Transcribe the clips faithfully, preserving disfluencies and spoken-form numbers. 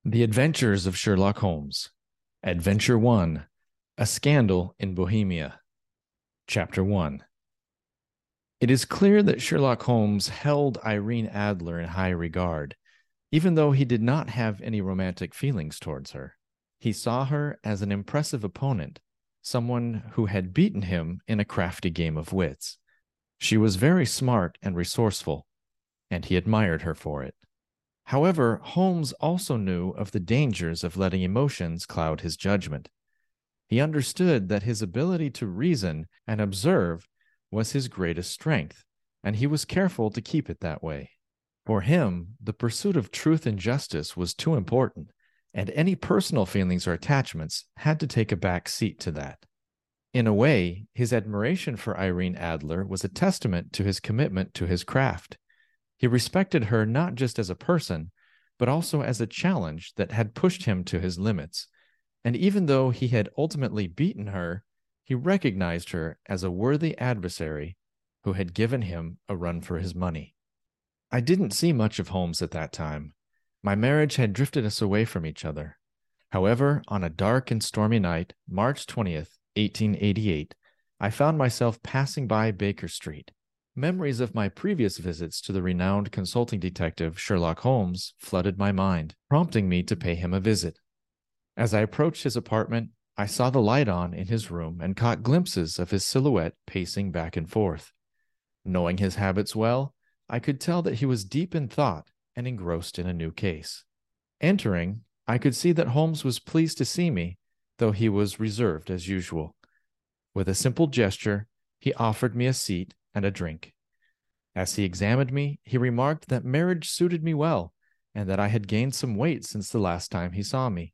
The Adventures of Sherlock Holmes. Adventure one. A Scandal in Bohemia. Chapter one. It is clear that Sherlock Holmes held Irene Adler in high regard, even though he did not have any romantic feelings towards her. He saw her as an impressive opponent, someone who had beaten him in a crafty game of wits. She was very smart and resourceful, and he admired her for it. However, Holmes also knew of the dangers of letting emotions cloud his judgment. He understood that his ability to reason and observe was his greatest strength, and he was careful to keep it that way. For him, the pursuit of truth and justice was too important, and any personal feelings or attachments had to take a back seat to that. In a way, his admiration for Irene Adler was a testament to his commitment to his craft. He respected her not just as a person, but also as a challenge that had pushed him to his limits. And even though he had ultimately beaten her, he recognized her as a worthy adversary who had given him a run for his money. I didn't see much of Holmes at that time. My marriage had drifted us away from each other. However, on a dark and stormy night, March twentieth, eighteen eighty-eight, I found myself passing by Baker Street. Memories of my previous visits to the renowned consulting detective Sherlock Holmes flooded my mind, prompting me to pay him a visit. As I approached his apartment, I saw the light on in his room and caught glimpses of his silhouette pacing back and forth. Knowing his habits well, I could tell that he was deep in thought and engrossed in a new case. Entering, I could see that Holmes was pleased to see me, though he was reserved as usual. With a simple gesture, he offered me a seat and a drink. As he examined me, he remarked that marriage suited me well, and that I had gained some weight since the last time he saw me.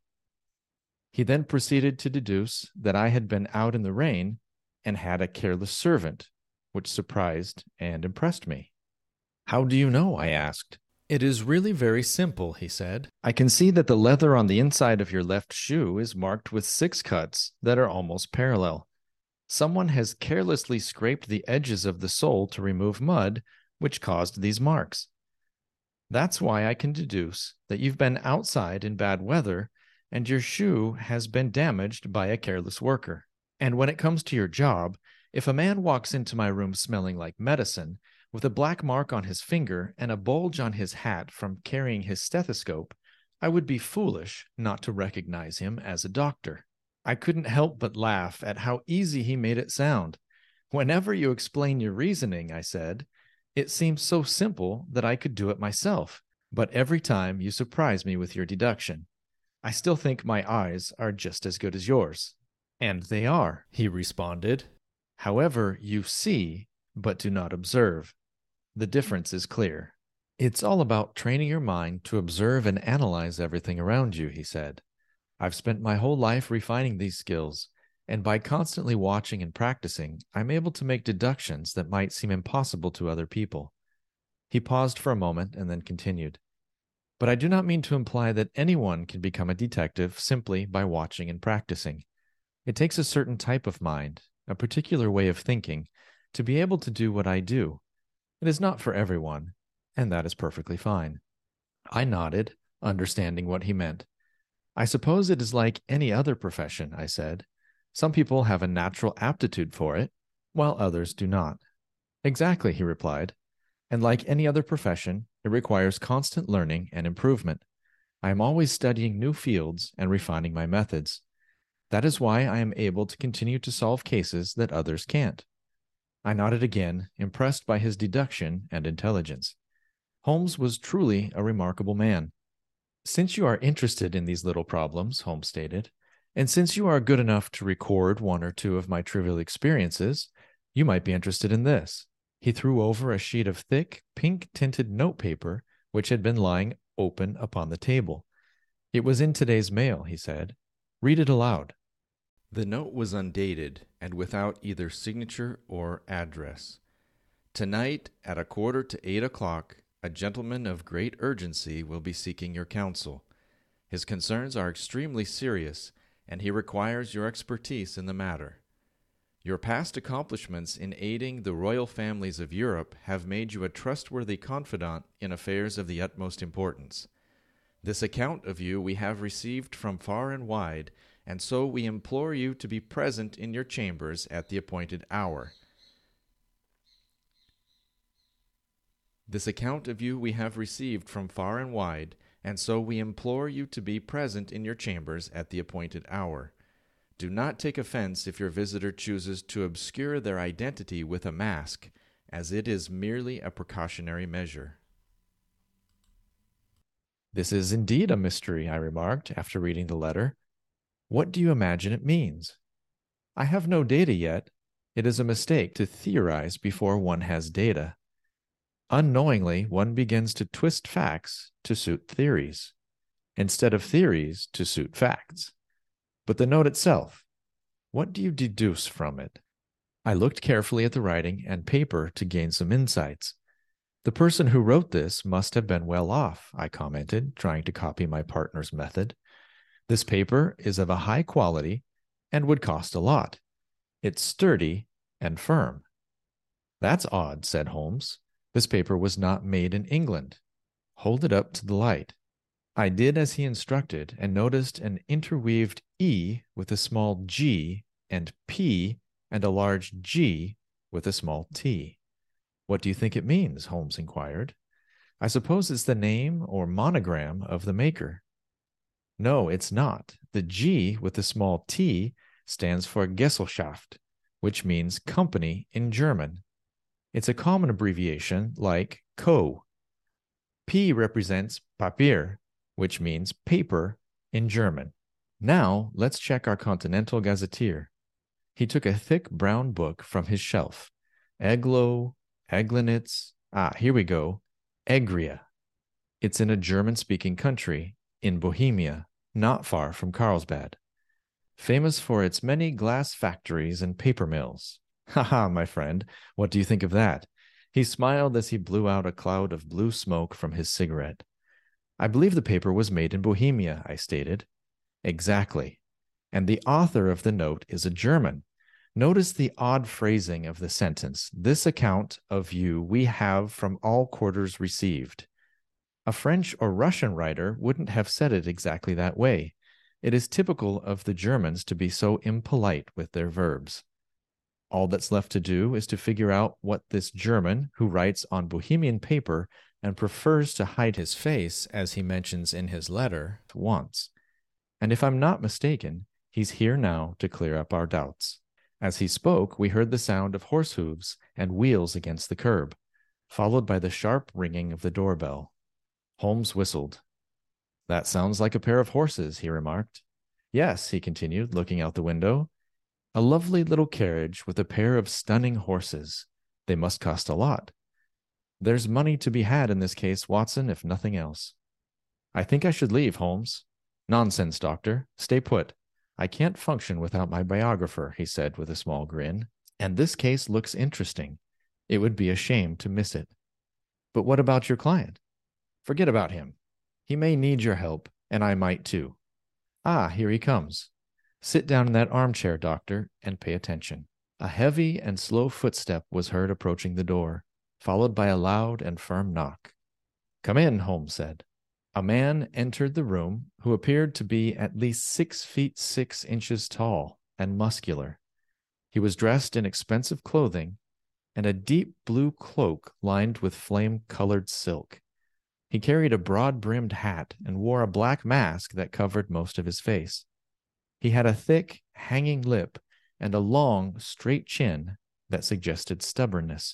He then proceeded to deduce that I had been out in the rain and had a careless servant, which surprised and impressed me. "How do you know?" I asked. "It is really very simple," he said. "I can see that the leather on the inside of your left shoe is marked with six cuts that are almost parallel. Someone has carelessly scraped the edges of the sole to remove mud, which caused these marks. That's why I can deduce that you've been outside in bad weather and your shoe has been damaged by a careless worker. And when it comes to your job, if a man walks into my room smelling like medicine, with a black mark on his finger and a bulge on his hat from carrying his stethoscope, I would be foolish not to recognize him as a doctor." I couldn't help but laugh at how easy he made it sound. "Whenever you explain your reasoning," I said, "it seems so simple that I could do it myself, but every time you surprise me with your deduction. I still think my eyes are just as good as yours." "And they are," he responded. "However, you see, but do not observe. The difference is clear." "It's all about training your mind to observe and analyze everything around you," he said. "I've spent my whole life refining these skills, and by constantly watching and practicing, I'm able to make deductions that might seem impossible to other people." He paused for a moment and then continued. "But I do not mean to imply that anyone can become a detective simply by watching and practicing. It takes a certain type of mind, a particular way of thinking, to be able to do what I do. It is not for everyone, and that is perfectly fine." I nodded, understanding what he meant. "I suppose it is like any other profession," I said. "Some people have a natural aptitude for it, while others do not." "Exactly," he replied. "And like any other profession, it requires constant learning and improvement. I am always studying new fields and refining my methods. That is why I am able to continue to solve cases that others can't." I nodded again, impressed by his deduction and intelligence. Holmes was truly a remarkable man. "Since you are interested in these little problems," Holmes stated, "and since you are good enough to record one or two of my trivial experiences, you might be interested in this." He threw over a sheet of thick, pink-tinted notepaper which had been lying open upon the table. "It was in today's mail," he said. "Read it aloud." The note was undated and without either signature or address. "Tonight at a quarter to eight o'clock, a gentleman of great urgency will be seeking your counsel. His concerns are extremely serious, and he requires your expertise in the matter. Your past accomplishments in aiding the royal families of Europe have made you a trustworthy confidant in affairs of the utmost importance. This account of you we have received from far and wide, and so we implore you to be present in your chambers at the appointed hour. This account of you we have received from far and wide, and so we implore you to be present in your chambers at the appointed hour. Do not take offense if your visitor chooses to obscure their identity with a mask, as it is merely a precautionary measure. This is indeed a mystery, I remarked after reading the letter. What do you imagine it means? I have no data yet. It is a mistake to theorize before one has data. Unknowingly, one begins to twist facts to suit theories, instead of theories to suit facts. But the note itself, what do you deduce from it? I looked carefully at the writing and paper to gain some insights. The person who wrote this must have been well off, I commented, trying to copy my partner's method. This paper is of a high quality and would cost a lot. It's sturdy and firm. That's odd, said Holmes. This paper was not made in England. Hold it up to the light. I did as he instructed and noticed an interweaved E with a small g and P and a large G with a small t. What do you think it means? Holmes inquired. I suppose it's the name or monogram of the maker. No, it's not. The G with the small t stands for Gesellschaft, which means company in German. It's a common abbreviation like Co. P represents Papier, which means paper in German. Now, let's check our Continental Gazetteer. He took a thick brown book from his shelf. Eglo, Eglinitz, ah, here we go, Egria. It's in a German-speaking country, in Bohemia, not far from Carlsbad. Famous for its many glass factories and paper mills. Ha ha, my friend, what do you think of that? He smiled as he blew out a cloud of blue smoke from his cigarette. I believe the paper was made in Bohemia, I stated. Exactly. And the author of the note is a German. Notice the odd phrasing of the sentence. This account of you we have from all quarters received. A French or Russian writer wouldn't have said it exactly that way. It is typical of the Germans to be so impolite with their verbs. All that's left to do is to figure out what this German, who writes on Bohemian paper and prefers to hide his face, as he mentions in his letter, wants. And if I'm not mistaken, he's here now to clear up our doubts. As he spoke, we heard the sound of horse hooves and wheels against the curb, followed by the sharp ringing of the doorbell. Holmes whistled. That sounds like a pair of horses, he remarked. Yes, he continued, looking out the window. A lovely little carriage with a pair of stunning horses. They must cost a lot. There's money to be had in this case, Watson, if nothing else. I think I should leave, Holmes. Nonsense, Doctor. Stay put. I can't function without my biographer, he said with a small grin. And this case looks interesting. It would be a shame to miss it. But what about your client? Forget about him. He may need your help, and I might too. Ah, here he comes. Sit down in that armchair, Doctor, and pay attention. A heavy and slow footstep was heard approaching the door, followed by a loud and firm knock. Come in, Holmes said. A man entered the room who appeared to be at least six feet six inches tall and muscular. He was dressed in expensive clothing and a deep blue cloak lined with flame-colored silk. He carried a broad-brimmed hat and wore a black mask that covered most of his face. He had a thick, hanging lip and a long, straight chin that suggested stubbornness.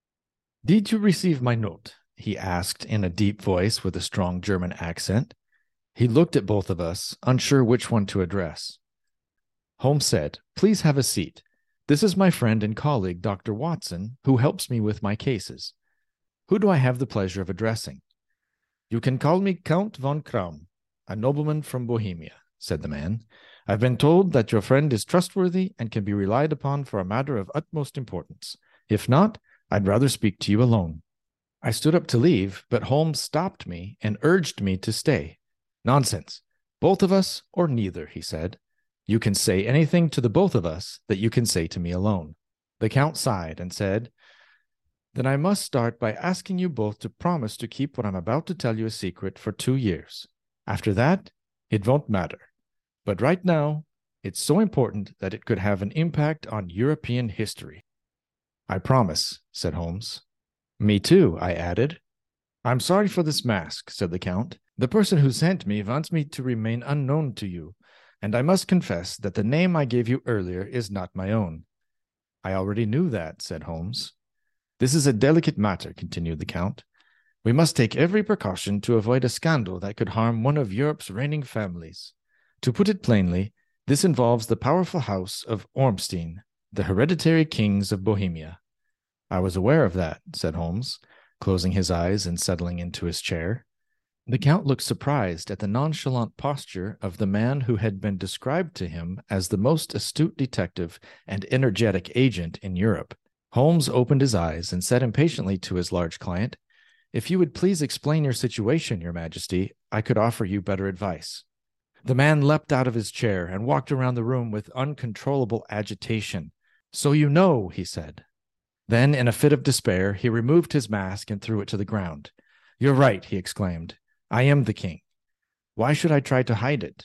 Did you receive my note? He asked in a deep voice with a strong German accent. He looked at both of us, unsure which one to address. Holmes said, Please have a seat. This is my friend and colleague, Doctor Watson, who helps me with my cases. Who do I have the pleasure of addressing? You can call me Count von Kraum, a nobleman from Bohemia, said the man. I've been told that your friend is trustworthy and can be relied upon for a matter of utmost importance. If not, I'd rather speak to you alone. I stood up to leave, but Holmes stopped me and urged me to stay. Nonsense. Both of us or neither, he said. You can say anything to the both of us that you can say to me alone. The Count sighed and said, Then I must start by asking you both to promise to keep what I'm about to tell you a secret for two years. After that, it won't matter. But right now, it's so important that it could have an impact on European history. I promise, said Holmes. Me too, I added. I'm sorry for this mask, said the Count. The person who sent me wants me to remain unknown to you, and I must confess that the name I gave you earlier is not my own. I already knew that, said Holmes. This is a delicate matter, continued the Count. We must take every precaution to avoid a scandal that could harm one of Europe's reigning families. To put it plainly, this involves the powerful house of Ormstein, the hereditary kings of Bohemia. I was aware of that, said Holmes, closing his eyes and settling into his chair. The Count looked surprised at the nonchalant posture of the man who had been described to him as the most astute detective and energetic agent in Europe. Holmes opened his eyes and said impatiently to his large client, If you would please explain your situation, Your Majesty, I could offer you better advice. The man leapt out of his chair and walked around the room with uncontrollable agitation. So you know, he said. Then, in a fit of despair, he removed his mask and threw it to the ground. You're right, he exclaimed. I am the king. Why should I try to hide it?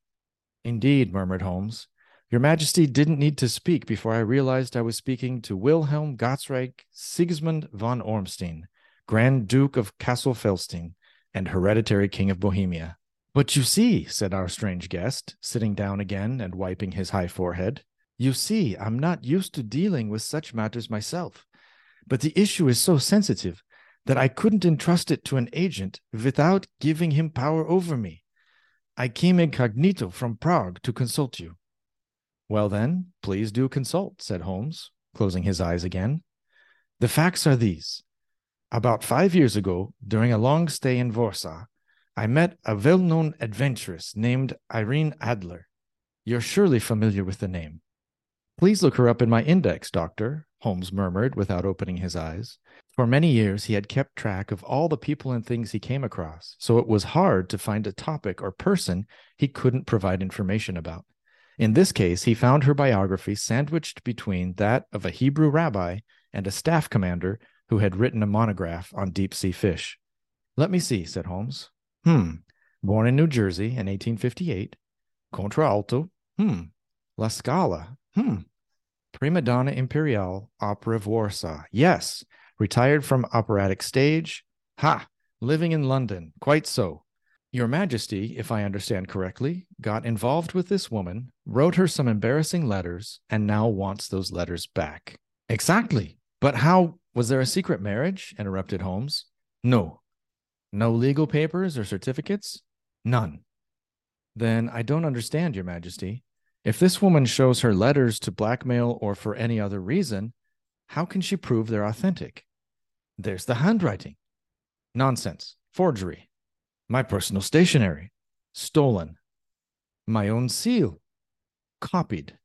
Indeed, murmured Holmes. Your Majesty didn't need to speak before I realized I was speaking to Wilhelm Gottsreich Sigismund von Ormstein, Grand Duke of Kassel-Felstein and hereditary king of Bohemia. But you see, said our strange guest, sitting down again and wiping his high forehead, you see, I'm not used to dealing with such matters myself. But the issue is so sensitive that I couldn't entrust it to an agent without giving him power over me. I came incognito from Prague to consult you. Well then, please do consult, said Holmes, closing his eyes again. The facts are these. About five years ago, during a long stay in Warsaw, I met a well-known adventuress named Irene Adler. You're surely familiar with the name. Please look her up in my index, Doctor, Holmes murmured without opening his eyes. For many years he had kept track of all the people and things he came across, so it was hard to find a topic or person he couldn't provide information about. In this case, he found her biography sandwiched between that of a Hebrew rabbi and a staff commander who had written a monograph on deep-sea fish. Let me see, said Holmes. Hmm. Born in New Jersey in eighteen fifty-eight. Contralto. Hmm. La Scala. Hmm. Prima Donna Imperiale, Opera of Warsaw. Yes. Retired from operatic stage. Ha! Living in London. Quite so. Your Majesty, if I understand correctly, got involved with this woman, wrote her some embarrassing letters, and now wants those letters back. Exactly. But how? Was there a secret marriage? Interrupted Holmes. No. No legal papers or certificates? None. Then I don't understand, Your Majesty. If this woman shows her letters to blackmail or for any other reason, how can she prove they're authentic? There's the handwriting. Nonsense. Forgery. My personal stationery. Stolen. My own seal. Copied.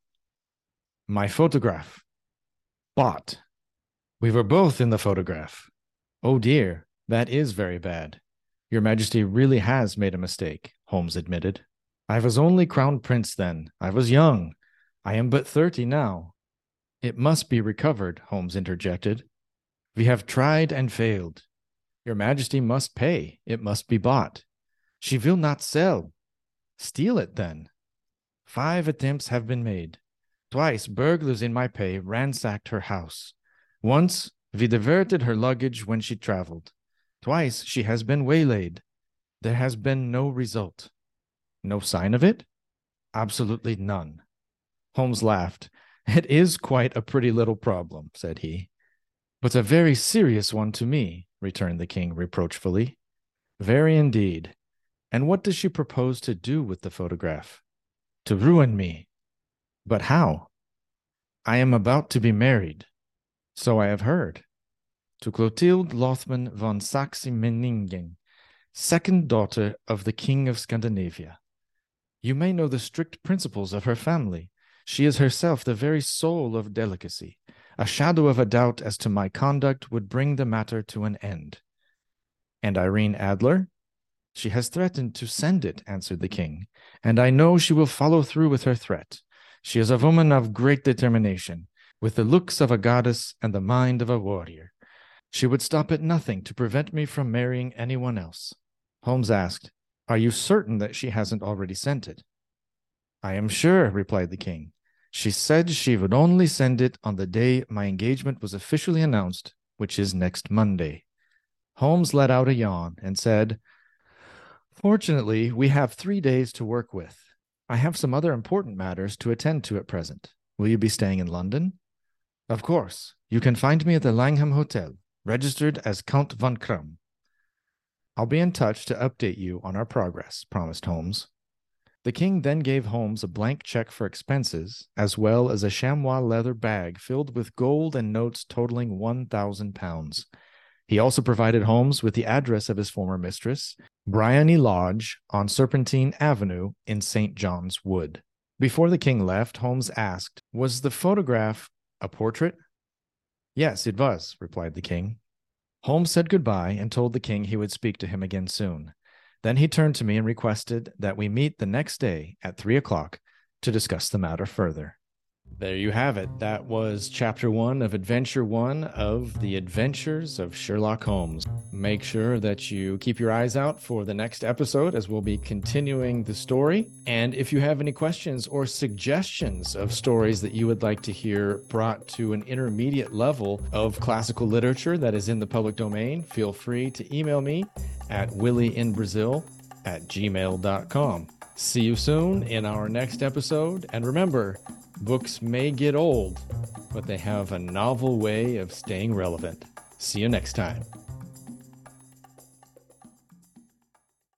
My photograph. Bought. We were both in the photograph. Oh dear, that is very bad. Your Majesty really has made a mistake, Holmes admitted. I was only crown prince then. I was young. I am but thirty now. It must be recovered, Holmes interjected. We have tried and failed. Your Majesty must pay. It must be bought. She will not sell. Steal it, then. Five attempts have been made. Twice burglars in my pay ransacked her house. Once we diverted her luggage when she traveled. Twice she has been waylaid. There has been no result. No sign of it? Absolutely none. Holmes laughed. It is quite a pretty little problem, said he. But a very serious one to me, returned the king reproachfully. Very indeed. And what does she propose to do with the photograph? To ruin me. But how? I am about to be married. So I have heard. To Clotilde Lothman von Saxe-Meiningen, second daughter of the King of Scandinavia. You may know the strict principles of her family. She is herself the very soul of delicacy. A shadow of a doubt as to my conduct would bring the matter to an end. And Irene Adler? She has threatened to send it, answered the king, and I know she will follow through with her threat. She is a woman of great determination, with the looks of a goddess and the mind of a warrior. She would stop at nothing to prevent me from marrying anyone else. Holmes asked, Are you certain that she hasn't already sent it? I am sure, replied the king. She said she would only send it on the day my engagement was officially announced, which is next Monday. Holmes let out a yawn and said, Fortunately, we have three days to work with. I have some other important matters to attend to at present. Will you be staying in London? Of course. You can find me at the Langham Hotel, registered as Count von Krumm. I'll be in touch to update you on our progress, promised Holmes. The king then gave Holmes a blank check for expenses, as well as a chamois leather bag filled with gold and notes totaling one thousand pounds. He also provided Holmes with the address of his former mistress, Bryony Lodge on Serpentine Avenue in Saint John's Wood. Before the king left, Holmes asked, Was the photograph a portrait? Yes, it was, replied the king. Holmes said goodbye and told the king he would speak to him again soon. Then he turned to me and requested that we meet the next day at three o'clock to discuss the matter further. There you have it. That was chapter one of Adventure One of The Adventures of Sherlock Holmes. Make sure that you keep your eyes out for the next episode as we'll be continuing the story. And if you have any questions or suggestions of stories that you would like to hear brought to an intermediate level of classical literature that is in the public domain, feel free to email me at willieinbrazil at gmail dot com. See you soon in our next episode. And remember, books may get old, but they have a novel way of staying relevant. See you next time.